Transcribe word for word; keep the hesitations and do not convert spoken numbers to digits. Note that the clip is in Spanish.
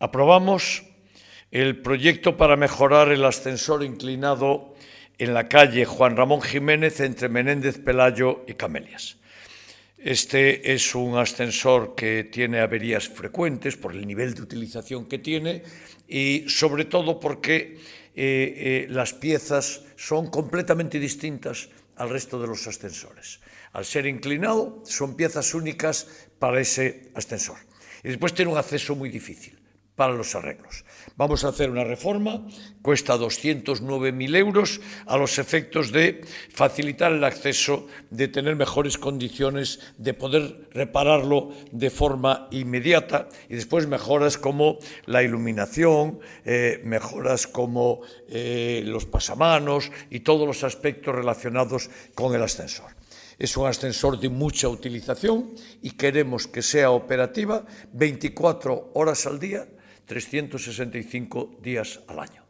Aprobamos el proyecto para mejorar el ascensor inclinado en la calle Juan Ramón Jiménez entre Menéndez Pelayo y Camelias. Este es un ascensor que tiene averías frecuentes por el nivel de utilización que tiene y sobre todo porque eh, eh, las piezas son completamente distintas al resto de los ascensores. Al ser inclinado, son piezas únicas para ese ascensor. Y después tiene un acceso muy difícil para los arreglos. Vamos a hacer una reforma, cuesta doscientos nueve mil euros, a los efectos de facilitar el acceso, de tener mejores condiciones, de poder repararlo de forma inmediata y después mejoras como la iluminación, eh, mejoras como eh, los pasamanos y todos los aspectos relacionados con el ascensor. Es un ascensor de mucha utilización y queremos que sea operativa veinticuatro horas al día, trescientos sesenta y cinco días al año.